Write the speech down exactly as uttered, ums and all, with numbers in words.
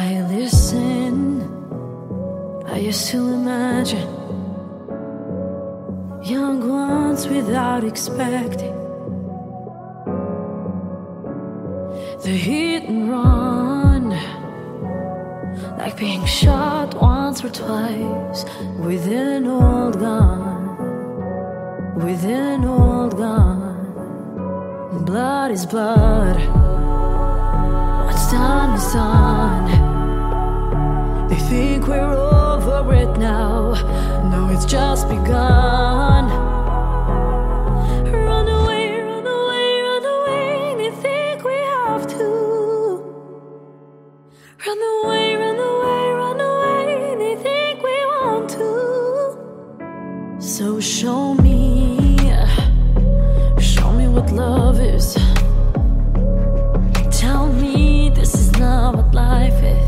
I listen, I used to imagine young ones without expecting the hit and run, like being shot once or twice with an old gun, with an old gun. Blood is blood, what's done is done. They think we're over it now, no, it's just begun. Run away, run away, run away, they think we have to. Run away, run away, run away, they think we want to. So show me, show me what love is. Tell me this is not what life is.